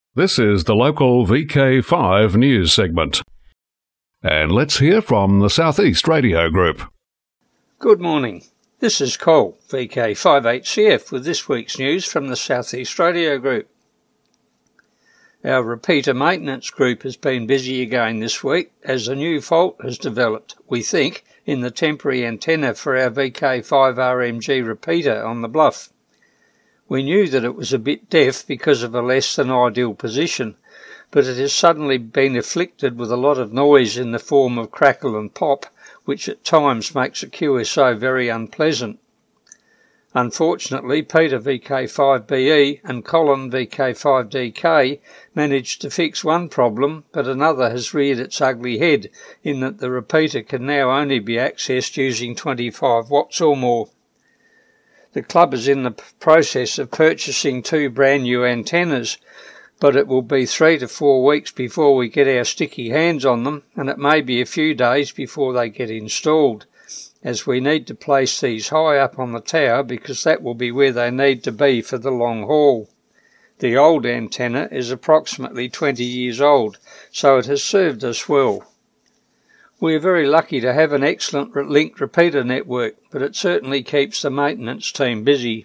This is the local VK5 news segment. And let's hear from the South East Radio Group. Good morning. This is Cole, VK58CF, with this week's news from the South East Radio Group. Our repeater maintenance group has been busy again this week as a new fault has developed, we think, in the temporary antenna for our VK5RMG repeater on the bluff. We knew that it was a bit deaf because of a less than ideal position, but it has suddenly been afflicted with a lot of noise in the form of crackle and pop, which at times makes a QSO very unpleasant. Unfortunately, Peter VK5BE and Colin VK5DK managed to fix one problem, but another has reared its ugly head in that the repeater can now only be accessed using 25 watts or more. The club is in the process of purchasing 2 brand new antennas, but it will be 3 to 4 weeks before we get our sticky hands on them, and it may be a few days before they get installed, as we need to place these high up on the tower because that will be where they need to be for the long haul. The old antenna is approximately 20 years old, so it has served us well. We are very lucky to have an excellent linked repeater network, but it certainly keeps the maintenance team busy.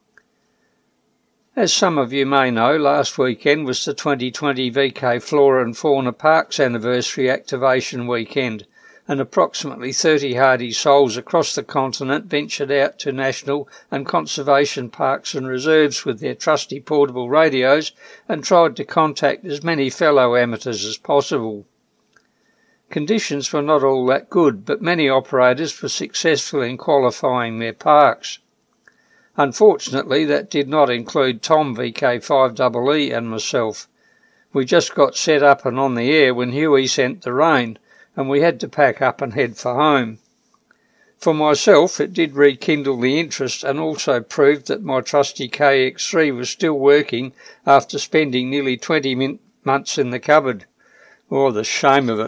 As some of you may know, last weekend was the 2020 VK Flora and Fauna Parks anniversary activation weekend, and approximately 30 hardy souls across the continent ventured out to national and conservation parks and reserves with their trusty portable radios and tried to contact as many fellow amateurs as possible. Conditions were not all that good, but many operators were successful in qualifying their parks. Unfortunately, that did not include Tom VK5EE and myself. We just got set up and on the air when Huey sent the rain, and we had to pack up and head for home. For myself, it did rekindle the interest and also proved that my trusty KX3 was still working after spending nearly 20 months in the cupboard. Oh, the shame of it.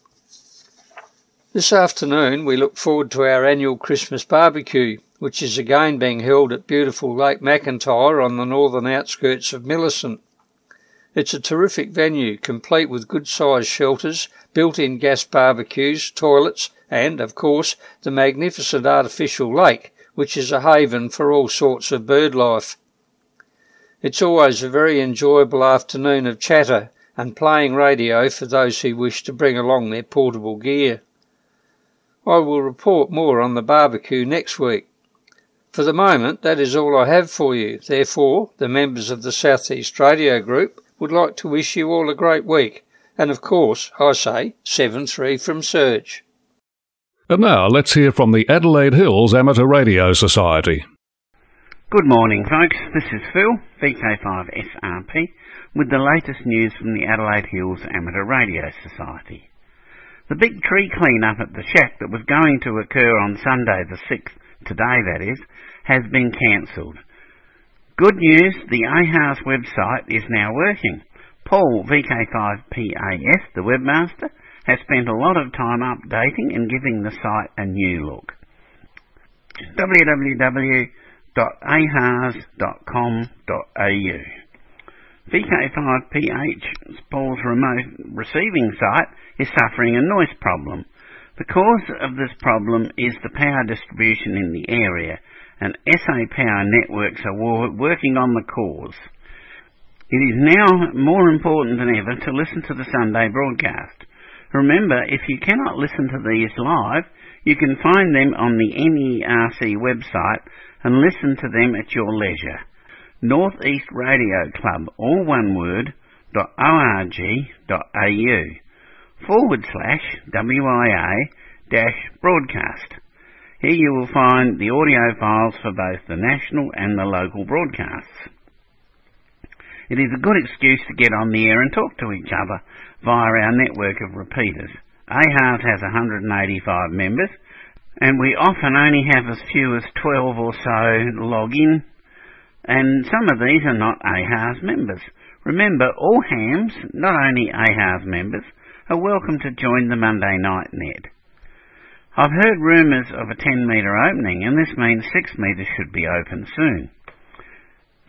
This afternoon we look forward to our annual Christmas barbecue, which is again being held at beautiful Lake McIntyre on the northern outskirts of Millicent. It's a terrific venue, complete with good-sized shelters, built-in gas barbecues, toilets and, of course, the magnificent artificial lake, which is a haven for all sorts of bird life. It's always a very enjoyable afternoon of chatter and playing radio for those who wish to bring along their portable gear. I will report more on the barbecue next week. For the moment, that is all I have for you. Therefore, the members of the South East Radio Group would like to wish you all a great week. And of course, I say 7-3 from Serge. And now let's hear from the Adelaide Hills Amateur Radio Society. Good morning, folks. This is Phil, VK5SRP, with the latest news from the Adelaide Hills Amateur Radio Society. The big tree clean-up at the shack that was going to occur on Sunday the 6th, today that is, has been cancelled. Good news, the AHARS website is now working. Paul, VK5PAS, the webmaster, has spent a lot of time updating and giving the site a new look. www.ahars.com.au. VK5PH, Paul's remote receiving site, is suffering a noise problem. The cause of this problem is the power distribution in the area, and SA Power Networks are working on the cause. It is now more important than ever to listen to the Sunday broadcast. Remember, if you cannot listen to these live, you can find them on the NERC website and listen to them at your leisure. North East Radio Club, all one word, .org.au/WIA-broadcast. Here you will find the audio files for both the national and the local broadcasts. It is a good excuse to get on the air and talk to each other via our network of repeaters. AHARS has 185 members, and we often only have as few as 12 or so log in, and some of these are not AHARS members. Remember, all hams, not only AHARS members, are welcome to join the Monday Night Net. I've heard rumours of a 10-metre opening, and this means 6 metres should be open soon.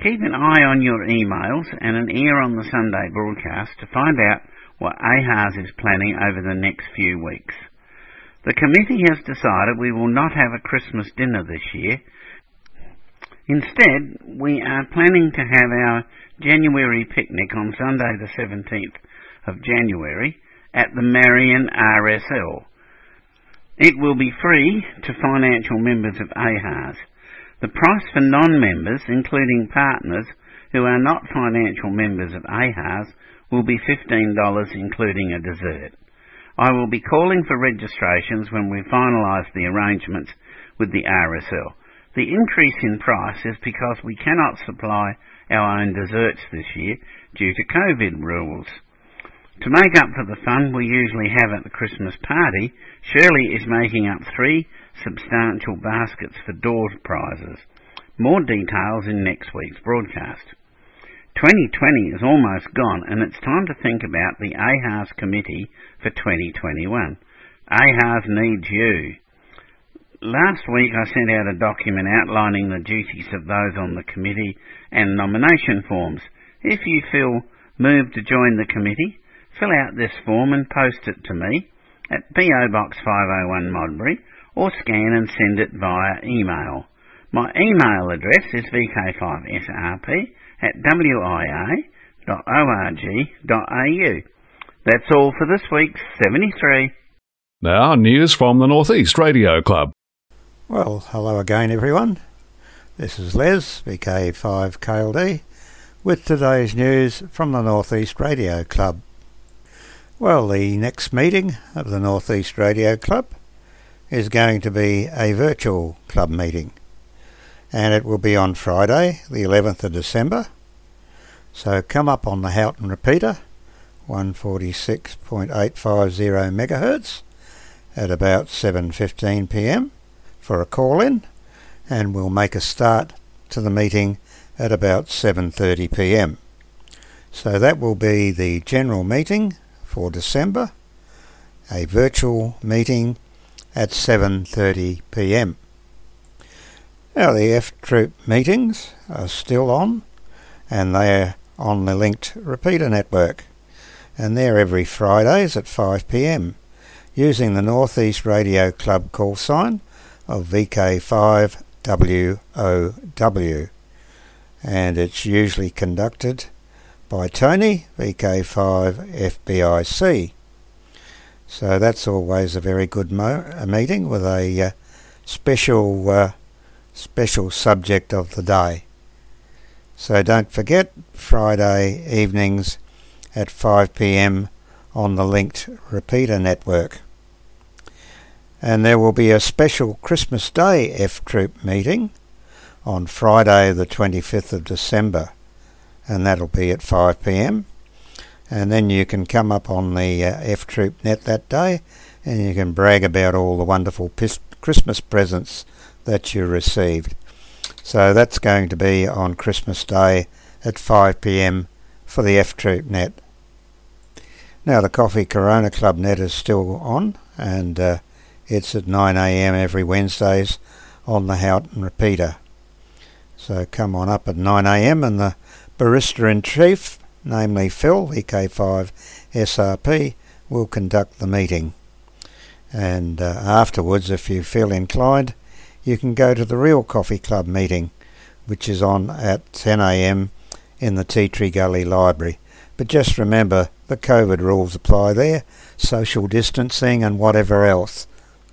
Keep an eye on your emails and an ear on the Sunday broadcast to find out what AHARS is planning over the next few weeks. The committee has decided we will not have a Christmas dinner this year. Instead, we are planning to have our January picnic on Sunday the 17th of January at the Marion RSL. It will be free to financial members of AHARS. The price for non-members, including partners who are not financial members of AHARS, will be $15 including a dessert. I will be calling for registrations when we finalise the arrangements with the RSL. The increase in price is because we cannot supply our own desserts this year due to COVID rules. To make up for the fun we usually have at the Christmas party, Shirley is making up 3 substantial baskets for door prizes. More details in next week's broadcast. 2020 is almost gone and it's time to think about the AHARS committee for 2021. AHARS needs you. Last week I sent out a document outlining the duties of those on the committee and nomination forms. If you feel moved to join the committee, fill out this form and post it to me at PO Box 501 Modbury or scan and send it via email. My email address is vk5srp@wia.org.au. That's all for this week's 73. Now, news from the North East Radio Club. Well, hello again everyone. This is Les, VK5KLD, with today's news from the North East Radio Club. Well, the next meeting of the North East Radio Club is going to be a virtual club meeting, and it will be on Friday, the 11th of December. So come up on the Houghton repeater, 146.850 MHz, at about 7:15 p.m. for a call-in, and we'll make a start to the meeting at about 7:30 p.m. So that will be the general meeting for December, a virtual meeting at 7:30 p.m. Now the F-Troop meetings are still on, and they're on the linked repeater network, and they're every Fridays at 5 p.m. using the North East Radio Club call sign of VK5WOW, and it's usually conducted by Tony, VK5FBIC. So that's always a very good meeting with a special subject of the day. So don't forget, Friday evenings at 5 p.m. on the linked repeater network. And there will be a special Christmas Day F-Troop meeting on Friday the 25th of December, and that'll be at 5 p.m. And then you can come up on the F-Troop net that day and you can brag about all the wonderful Christmas presents that you received. So that's going to be on Christmas Day at 5 p.m. for the F-Troop net. Now the Coffee Corona Club net is still on, and it's at 9 a.m. every Wednesdays on the Houghton repeater. So come on up at 9 a.m. and the Barrister-in-Chief, namely Phil, VK5SRP, will conduct the meeting. And afterwards, if you feel inclined, you can go to the Real Coffee Club meeting, which is on at 10 a.m. in the Tea Tree Gully Library. But just remember, the COVID rules apply there, social distancing and whatever else.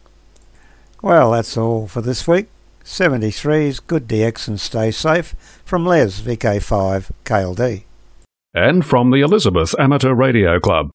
Well, that's all for this week. 73's good DX and stay safe from Les, VK5KLD. And from the Elizabeth Amateur Radio Club.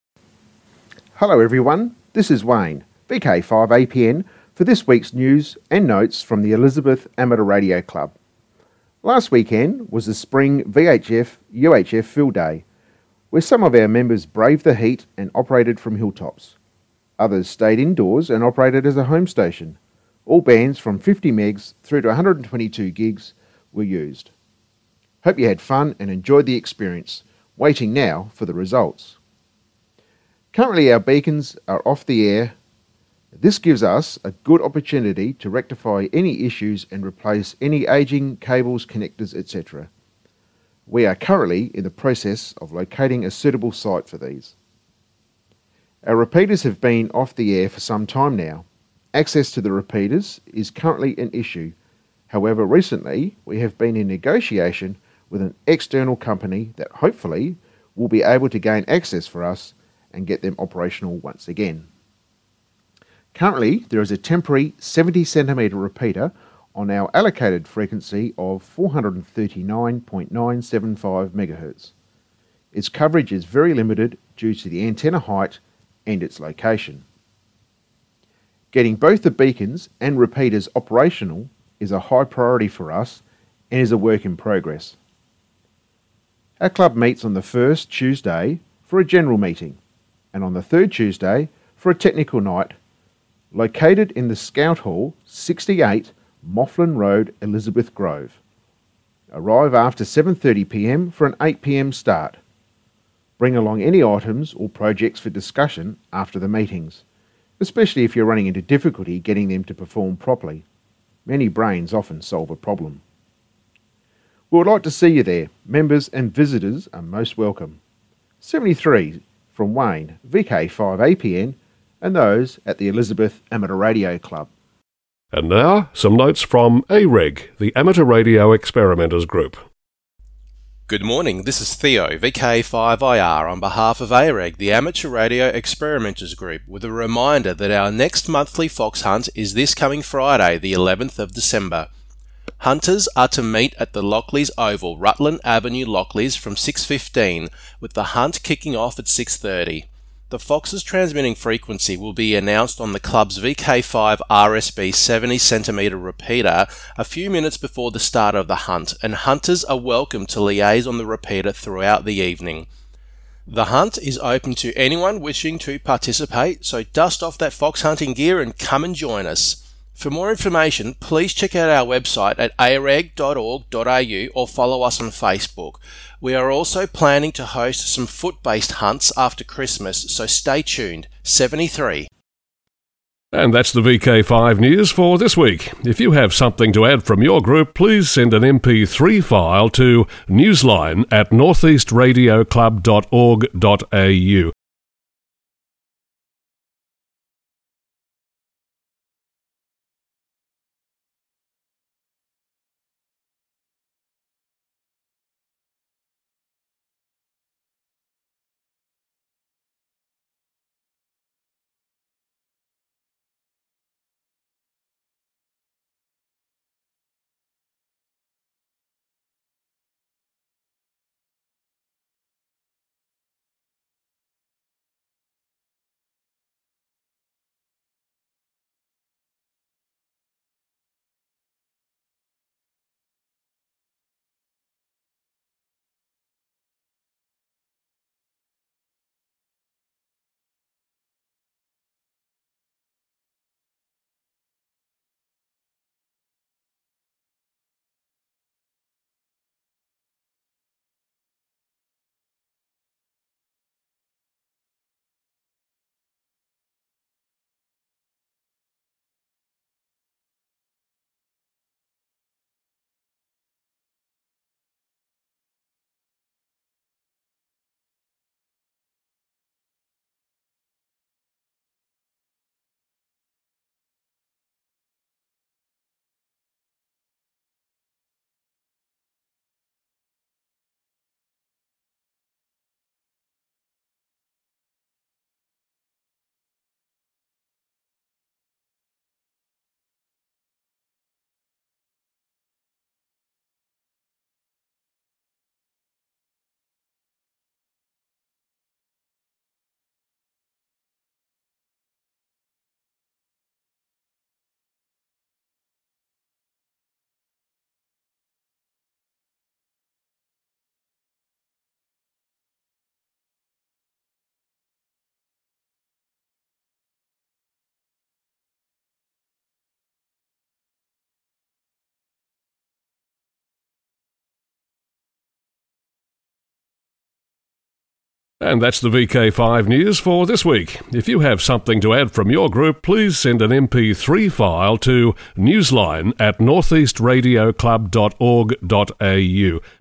Hello everyone, this is Wayne, VK5APN, for this week's news and notes from the Elizabeth Amateur Radio Club. Last weekend was the spring VHF UHF Field Day, where some of our members braved the heat and operated from hilltops. Others stayed indoors and operated as a home station. All bands from 50 megs through to 122 gigs were used. Hope you had fun and enjoyed the experience. Waiting now for the results. Currently our beacons are off the air. This gives us a good opportunity to rectify any issues and replace any aging cables, connectors, etc. We are currently in the process of locating a suitable site for these. Our repeaters have been off the air for some time now. Access to the repeaters is currently an issue. However, recently we have been in negotiation with an external company that hopefully will be able to gain access for us and get them operational once again. Currently, there is a temporary 70cm repeater on our allocated frequency of 439.975 MHz. Its coverage is very limited due to the antenna height and its location. Getting both the beacons and repeaters operational is a high priority for us and is a work in progress. Our club meets on the first Tuesday for a general meeting and on the third Tuesday for a technical night located in the Scout Hall, 68 Mofflin Road, Elizabeth Grove. Arrive after 7:30 p.m. for an 8 p.m. start. Bring along any items or projects for discussion after the meetings, especially if you're running into difficulty getting them to perform properly. Many brains often solve a problem. We would like to see you there. Members and visitors are most welcome. 73 from Wayne, VK5APN, and those at the Elizabeth Amateur Radio Club. And now, some notes from AREG, the Amateur Radio Experimenters Group. Good morning, this is Theo, VK5IR, on behalf of AREG, the Amateur Radio Experimenters Group, with a reminder that our next monthly fox hunt is this coming Friday, the 11th of December. Hunters are to meet at the Lockleys Oval, Rutland Avenue, Lockleys, from 6:15, with the hunt kicking off at 6:30. The fox's transmitting frequency will be announced on the club's VK5 RSB 70cm repeater a few minutes before the start of the hunt, and hunters are welcome to liaise on the repeater throughout the evening. The hunt is open to anyone wishing to participate, so dust off that fox hunting gear and come and join us. For more information, please check out our website at areg.org.au or follow us on Facebook. We are also planning to host some foot-based hunts after Christmas, so stay tuned. 73. And that's the VK5 news for this week. If you have something to add from your group, please send an MP3 file to newsline@northeastradioclub.org.au. And that's the VK5 news for this week. If you have something to add from your group, please send an MP3 file to newsline@northeastradioclub.org.au.